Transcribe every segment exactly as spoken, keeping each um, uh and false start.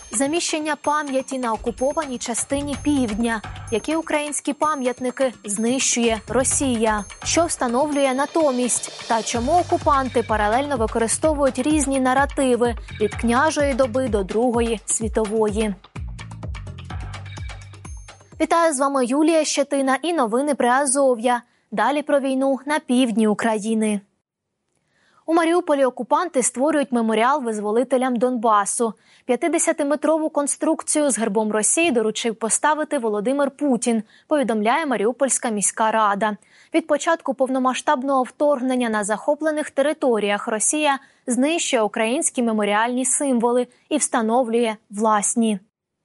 Заміщення пам'яті на окупованій частині півдня. Які українські пам'ятники знищує Росія? Що встановлює натомість? Та чому окупанти паралельно використовують різні наративи від княжої доби до Другої світової? Вітаю, з вами Юлія Щетина і новини Приазов'я. Далі про війну на півдні України. У Маріуполі окупанти створюють меморіал визволителям Донбасу. п'ятдесятиметрову конструкцію з гербом Росії доручив поставити Володимир Путін, повідомляє Маріупольська міська рада. Від початку повномасштабного вторгнення на захоплених територіях Росія знищує українські меморіальні символи і встановлює власні.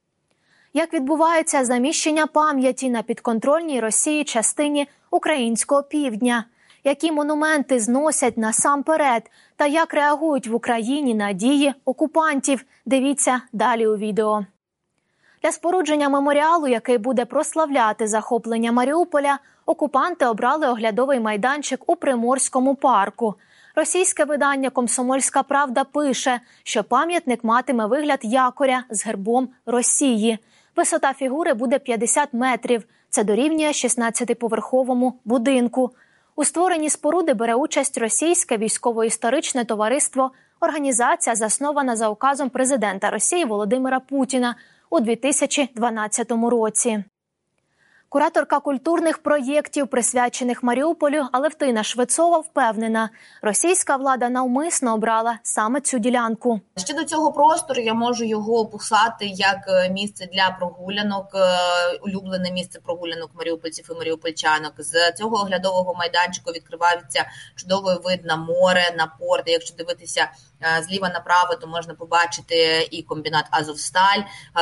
Як відбувається заміщення пам'яті на підконтрольній Росії частині українського півдня? Які монументи зносять насамперед? Та як реагують в Україні на дії окупантів? Дивіться далі у відео. Для спорудження меморіалу, який буде прославляти захоплення Маріуполя, окупанти обрали оглядовий майданчик у Приморському парку. Російське видання «Комсомольська правда» пише, що пам'ятник матиме вигляд якоря з гербом Росії. Висота фігури буде п'ятдесят метрів. Це дорівнює шістнадцятиповерховому будинку. У створенні споруди бере участь Російське військово-історичне товариство, організація, заснована за указом президента Росії Володимира Путіна у дві тисячі дванадцятому році. Кураторка культурних проєктів, присвячених Маріуполю, Алевтина Швецова впевнена, російська влада навмисно обрала саме цю ділянку. Щодо цього простору, я можу його описати як місце для прогулянок, улюблене місце прогулянок маріупольців і маріупольчанок. З цього оглядового майданчику відкривається чудовий вид на море, на порт. Якщо дивитися зліва направо, то можна побачити і комбінат «Азовсталь»,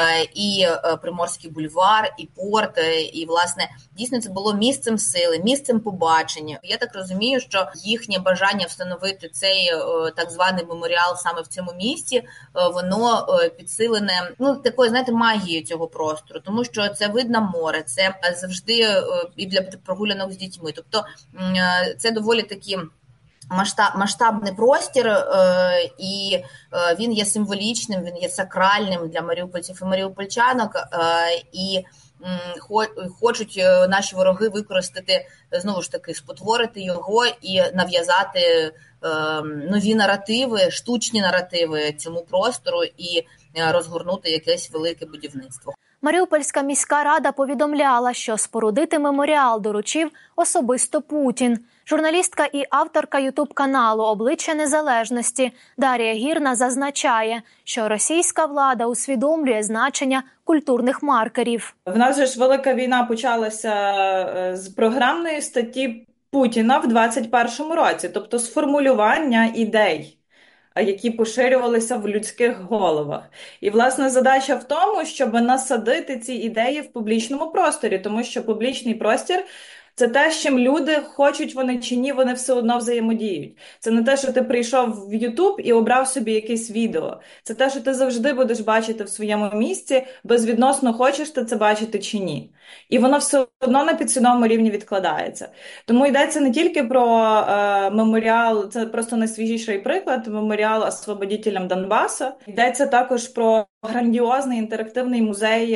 і Приморський бульвар, і порт, і, власне, дійсно це було місцем сили, місцем побачення. Я так розумію, що їхнє бажання встановити цей так званий меморіал саме в цьому місці, воно підсилене, ну, такою, знаєте, магією цього простору, тому що це вид на море, це завжди і для прогулянок з дітьми. Тобто це доволі такі масштаб, масштабний простір, е, і е, він є символічним, він є сакральним для маріупольців і маріупольчанок, е, і хочуть наші вороги використати, знову ж таки, спотворити його і нав'язати е, нові наративи, штучні наративи цьому простору і розгорнути якесь велике будівництво. Маріупольська міська рада повідомляла, що спорудити меморіал доручив особисто Путін. Журналістка і авторка ютуб-каналу «Обличчя незалежності» Дар'я Гірна зазначає, що російська влада усвідомлює значення культурних маркерів. В нас же ж велика війна почалася з програмної статті Путіна в двадцять першому році, тобто з формулювання ідей, які поширювалися в людських головах. І, власне, задача в тому, щоб насадити ці ідеї в публічному просторі, тому що публічний простір – це те, з чим люди, хочуть вони чи ні, вони все одно взаємодіють. Це не те, що ти прийшов в Ютуб і обрав собі якесь відео. Це те, що ти завжди будеш бачити в своєму місці, безвідносно хочеш ти це бачити чи ні. І воно все одно на підсвідомому рівні відкладається. Тому йдеться не тільки про е, меморіал, це просто найсвіжіший приклад, меморіал освободителям Донбасу. Йдеться також про грандіозний інтерактивний музей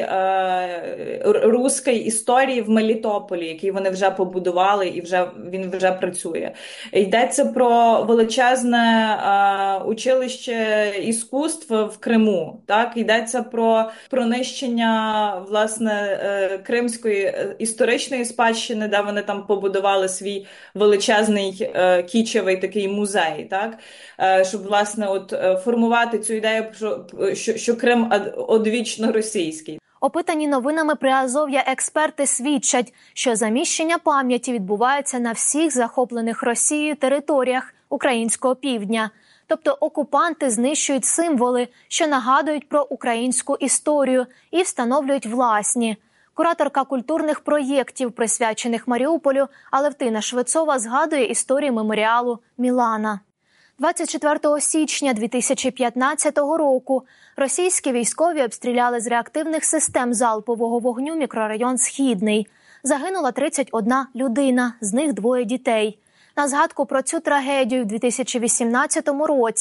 е, руської історії в Мелітополі, який вони вже побудували і вже він вже працює. Йдеться про величезне е, училище іскусств в Криму. Так, йдеться про пронищення, власне, е, кримської історичної спадщини, де вони там побудували свій величезний е, кічевий такий музей, так, е, щоб, власне, от е, формувати цю ідею, що, що, що Крим одвічно російський. Опитані новинами Приазов'я експерти свідчать, що заміщення пам'яті відбувається на всіх захоплених Росією територіях українського півдня. Тобто окупанти знищують символи, що нагадують про українську історію, і встановлюють власні. Кураторка культурних проєктів, присвячених Маріуполю, Алевтина Швецова згадує історію меморіалу «Мілана». двадцять четвертого січня дві тисячі п'ятнадцятого року російські військові обстріляли з реактивних систем залпового вогню мікрорайон Східний. Загинула тридцять одна людина, з них двоє дітей. На згадку про цю трагедію в дві тисячі вісімнадцятому році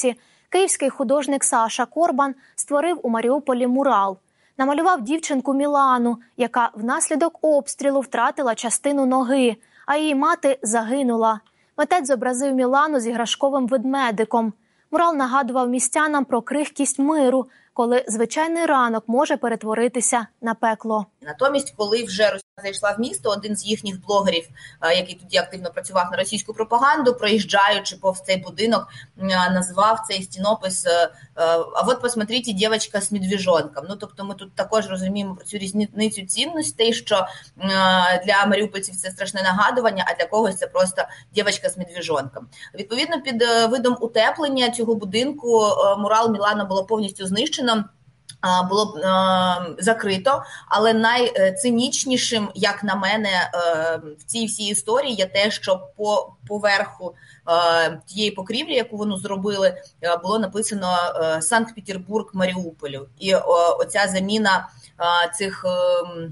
Київський художник Саша Корбан створив у Маріуполі мурал. Намалював дівчинку Мілану, яка внаслідок обстрілу втратила частину ноги, а її мати загинула. Митець зобразив Мілану з іграшковим ведмедиком. Мурал нагадував містянам про крихкість миру, коли звичайний ранок може перетворитися на пекло. Натомість, коли вже Росія зайшла в місто, один з їхніх блогерів, який тоді активно працював на російську пропаганду, проїжджаючи повз цей будинок, назвав цей стінопис «А от посмотрите, дівчинка з медвіжонком». Ну, тобто ми тут також розуміємо про цю різницю цінностей, що для маріупольців це страшне нагадування, а для когось це просто дівчинка з медвіжонком. Відповідно, під видом утеплення цього будинку мурал Мілана було повністю знищено. Було б е, закрито, але найцинічнішим, як на мене, е, в цій всій історії є те, що по поверху е, тієї покрівлі, яку вони зробили, е, було написано е, «Санкт-Петербург Маріуполю». І е, оця заміна е, цих е,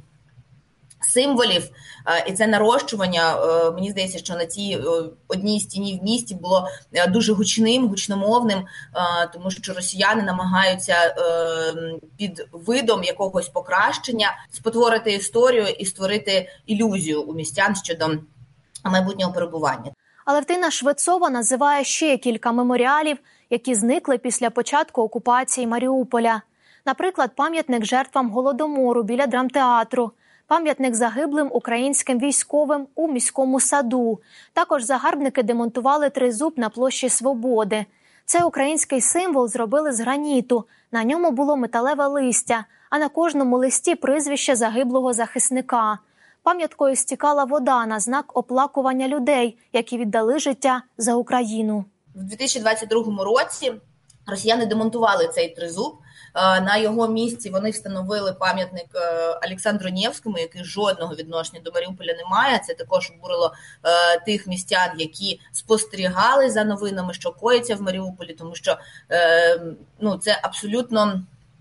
символів і це нарощування, мені здається, що на цій одній стіні в місті було дуже гучним, гучномовним, тому що росіяни намагаються під видом якогось покращення спотворити історію і створити ілюзію у містян щодо майбутнього перебування. Алевтина Швецова називає ще кілька меморіалів, які зникли після початку окупації Маріуполя. Наприклад, пам'ятник жертвам Голодомору біля драмтеатру, пам'ятник загиблим українським військовим у міському саду. Також загарбники демонтували тризуб на площі Свободи. Цей український символ зробили з граніту. На ньому було металеве листя, а на кожному листі прізвище загиблого захисника. Пам'яткою стікала вода на знак оплакування людей, які віддали життя за Україну. В дві тисячі двадцять другому році росіяни демонтували цей тризуб. На його місці вони встановили пам'ятник Олександру Невському, який жодного відношення до Маріуполя не має. Це також обурило е, тих містян, які спостерігали за новинами, що коїться в Маріуполі, тому що е, ну, це абсолютно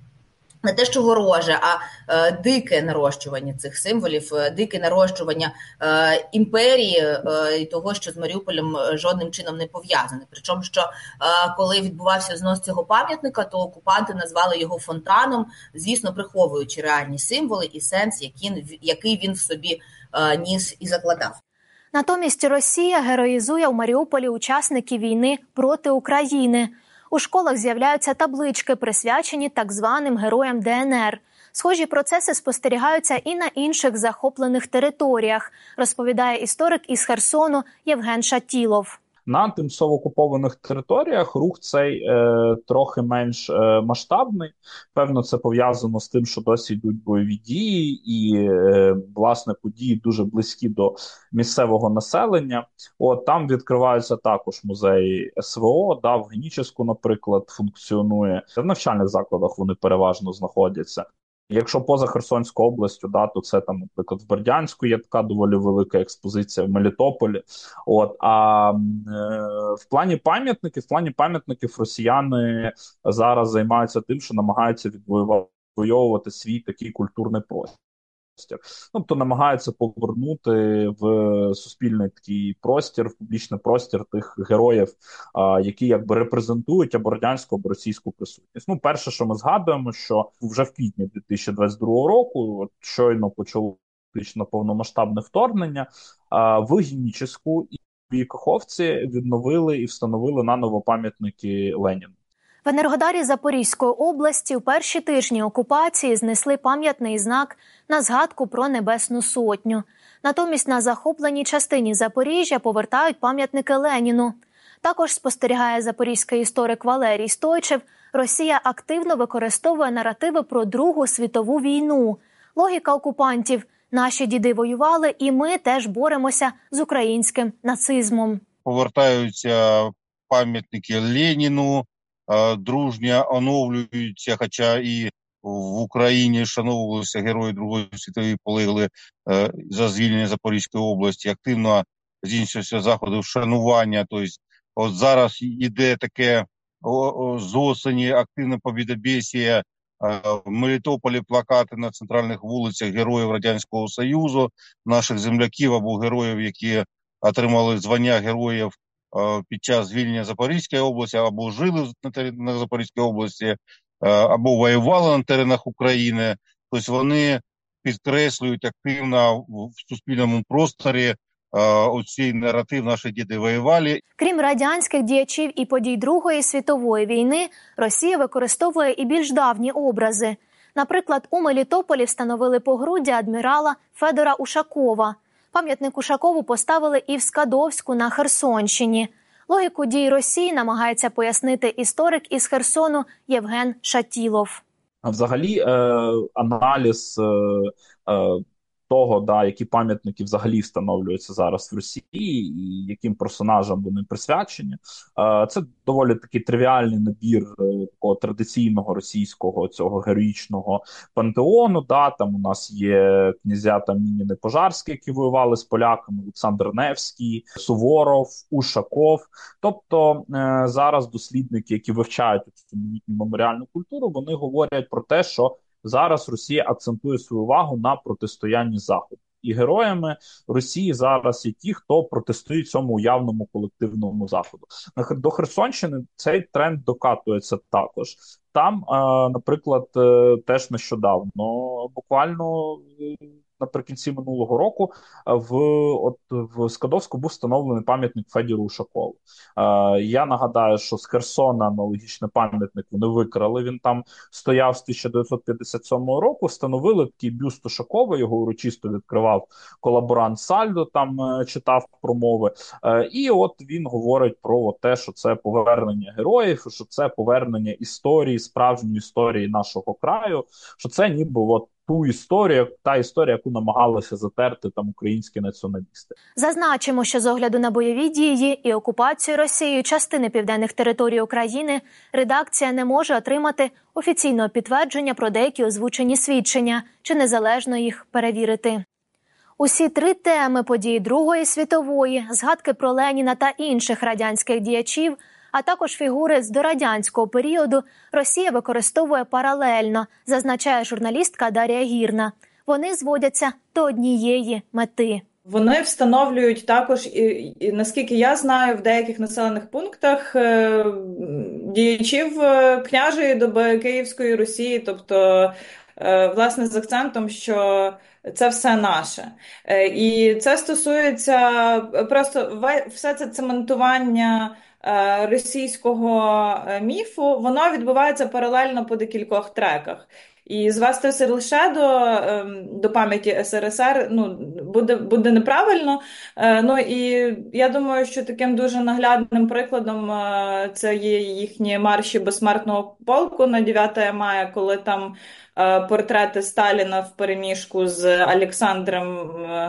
не те, що вороже, а е, дике нарощування цих символів, е, дике нарощування е, імперії е, і того, що з Маріуполем жодним чином не пов'язане. Причому, що е, коли відбувався знос цього пам'ятника, то окупанти назвали його фонтаном, звісно, приховуючи реальні символи і сенс, який, який він в собі е, ніс і закладав. Натомість Росія героїзує у Маріуполі учасників війни проти України. У школах з'являються таблички, присвячені так званим героям Де Ен Ер. Схожі процеси спостерігаються і на інших захоплених територіях, розповідає історик із Херсону Євген Шатілов. На тимчасово окупованих територіях рух цей е, трохи менш е, масштабний. Певно, це пов'язано з тим, що досі йдуть бойові дії і, е, власне, події дуже близькі до місцевого населення. От там відкриваються також музеї Ес Ве О, да, в Генічеську, наприклад, функціонує. В навчальних закладах вони переважно знаходяться. Якщо поза Херсонською областю, да, то це там, наприклад, в Бердянську є така доволі велика експозиція, в Мелітополі. От, а е, в плані пам'ятників, в плані пам'ятників росіяни зараз займаються тим, що намагаються відвоювати свій такий культурний простір. Тобто намагаються повернути в суспільний такий простір, в публічний простір тих героїв, а, які якби репрезентують або радянську, або російську присутність. Ну, перше, що ми згадуємо, що вже в квітні дві тисячі двадцять другого року, от щойно почало фактично повномасштабне вторгнення, а, в Генічеську і Каховці відновили і встановили наново пам'ятники Леніну. В Енергодарі Запорізької області у перші тижні окупації знесли пам'ятний знак на згадку про Небесну Сотню. Натомість на захопленій частині Запоріжжя повертають пам'ятники Леніну. Також, спостерігає запорізький історик Валерій Стойчев, Росія активно використовує наративи про Другу світову війну. Логіка окупантів – наші діди воювали, і ми теж боремося з українським нацизмом. Повертаються пам'ятники Леніну, дружньо оновлюються, хоча і в Україні шановувалися герої Другої світової, полегли за звільнення Запорізької області, активно здійснюються заходи вшанування. Тобто, от зараз іде таке з осені активне побєдобєсія, в Мелітополі плакати на центральних вулицях героїв Радянського Союзу, наших земляків або героїв, які отримали звання героїв під час звільнення Запорізької області, або жили на теренах Запорізької області, або воювали на теренах України. Тобто вони підкреслюють активно в суспільному просторі оцей наратив «наші діди воювали». Крім радянських діячів і подій Другої світової війни, Росія використовує і більш давні образи. Наприклад, у Мелітополі встановили погруддя адмірала Федора Ушакова. Пам'ятник Ушакову поставили і в Скадовську на Херсонщині. Логіку дій Росії намагається пояснити історик із Херсону Євген Шатілов. А взагалі е, аналіз е, е, того, да, які пам'ятники взагалі встановлюються зараз в Росії і яким персонажам вони присвячені, е, це доволі такий тривіальний набір е, такого традиційного російського цього героїчного пантеону. Да, там у нас є князя там Мініни Пожарські, які воювали з поляками, Олександр Невський, Суворов, Ушаков. Тобто е, зараз дослідники, які вивчають цю меморіальну культуру, вони говорять про те, що зараз Росія акцентує свою увагу на протистоянні Заходу. І героями Росії зараз є ті, хто протистоїть цьому уявному колективному Заходу. До Херсонщини цей тренд докатується також. Там, е, наприклад, е, теж нещодавно, буквально е, наприкінці минулого року, в, от, в Скадовську був встановлений пам'ятник Федору Ушакову. Е, я нагадаю, що з Херсона аналогічний пам'ятник вони викрали, він там стояв з тисяча дев'ятсот п'ятдесят сьомого року, встановили такий бюст Ушакова, його урочисто відкривав колаборант Сальдо, там е, читав промови. Е, і от він говорить про от те, що це повернення героїв, що це повернення історії, справжньої історії нашого краю, що це ніби от ту історію, та історія, яку намагалися затерти там українські націоналісти. Зазначимо, що з огляду на бойові дії і окупацію Росією частини південних територій України редакція не може отримати офіційного підтвердження про деякі озвучені свідчення, чи незалежно їх перевірити. Усі три теми події Другої світової, згадки про Леніна та інших радянських діячів, а також фігури з дорадянського періоду Росія використовує паралельно, зазначає журналістка Дар'я Гірна. Вони зводяться до однієї мети. Вони встановлюють також, і, і наскільки я знаю, в деяких населених пунктах е, діячів княжої доби Київської Русі, тобто, е, власне, з акцентом, що це все наше. Е, і це стосується просто все це цементування російського міфу, воно відбувається паралельно по декількох треках. І звести це лише до, до пам'яті ес ер ес ер ну, буде, буде неправильно. Ну і я думаю, що таким дуже наглядним прикладом це є їхні марші безсмертного полку на дев'яте мая, коли там портрети Сталіна впереміжку з Олександром,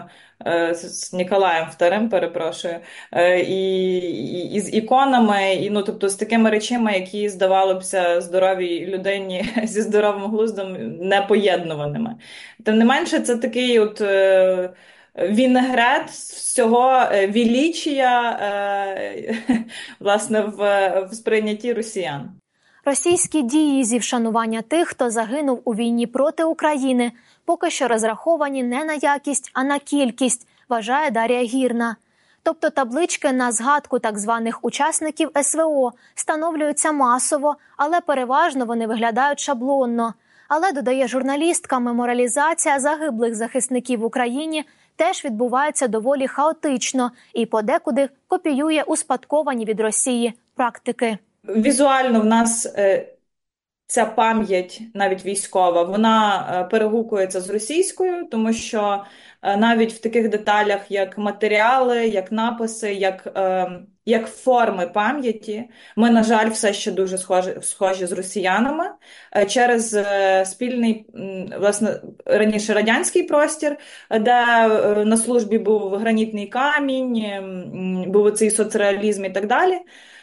з Ніколаєм вторим, перепрошую, і, і, і з іконами, і, ну, тобто з такими речами, які, здавалося б, здоровій людині зі здоровим глуздом непоєднуваними. Тим не менше, це такий от е, вінегрет всього вілічія, е, власне, в, в сприйнятті росіян. Російські дії зі вшанування тих, хто загинув у війні проти України, поки що розраховані не на якість, а на кількість, вважає Дар'я Гірна. Тобто таблички на згадку так званих учасників ес ве о встановлюються масово, але переважно вони виглядають шаблонно. Але, додає журналістка, меморіалізація загиблих захисників в Україні теж відбувається доволі хаотично і подекуди копіює успадковані від Росії практики. Візуально в нас е, ця пам'ять, навіть військова, вона е, перегукується з російською, тому що е, навіть в таких деталях, як матеріали, як написи, як, е, як форми пам'яті, ми, на жаль, все ще дуже схожі, схожі з росіянами е, через е, спільний, власне, раніше радянський простір, де е, на службі був гранітний камінь, е, був оцей соцреалізм і так далі.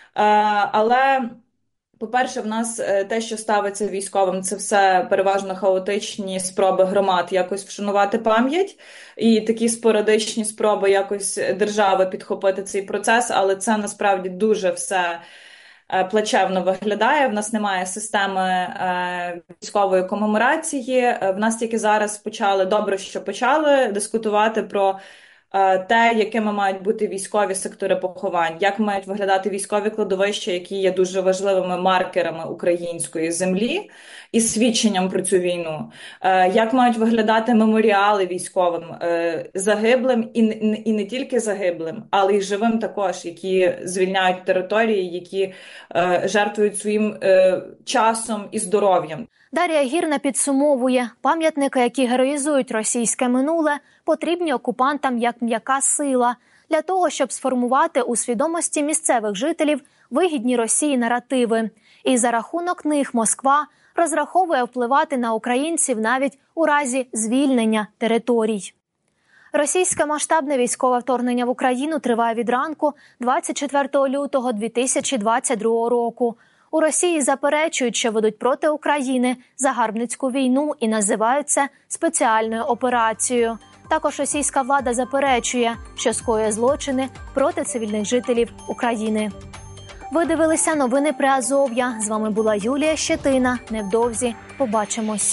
Але, по-перше, в нас те, що ставиться військовим, це все переважно хаотичні спроби громад якось вшанувати пам'ять і такі спорадичні спроби якось держави підхопити цей процес, але це насправді дуже все плачевно виглядає. В нас немає системи військової комеморації. В нас тільки зараз почали, добре, що почали дискутувати про те, якими мають бути військові сектори поховань, як мають виглядати військові кладовища, які є дуже важливими маркерами української землі і свідченням про цю війну, як мають виглядати меморіали військовим загиблим і, і не тільки загиблим, але й живим також, які звільняють території, які жертвують своїм часом і здоров'ям. Дар'я Гірна підсумовує, пам'ятники, які героїзують російське минуле, потрібні окупантам як м'яка сила для того, щоб сформувати у свідомості місцевих жителів вигідні Росії наративи. І за рахунок них Москва розраховує впливати на українців навіть у разі звільнення територій. Російське масштабне військове вторгнення в Україну триває від ранку двадцять четвертого лютого дві тисячі двадцять другого року. У Росії заперечують, що ведуть проти України загарбницьку війну і називають це спеціальною операцією. Також російська влада заперечує, що скоює злочини проти цивільних жителів України. Ви дивилися новини Приазов'я. З вами була Юлія Щетина. Невдовзі побачимось.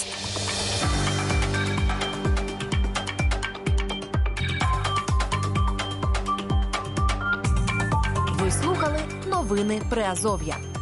Ви слухали новини Приазов'я.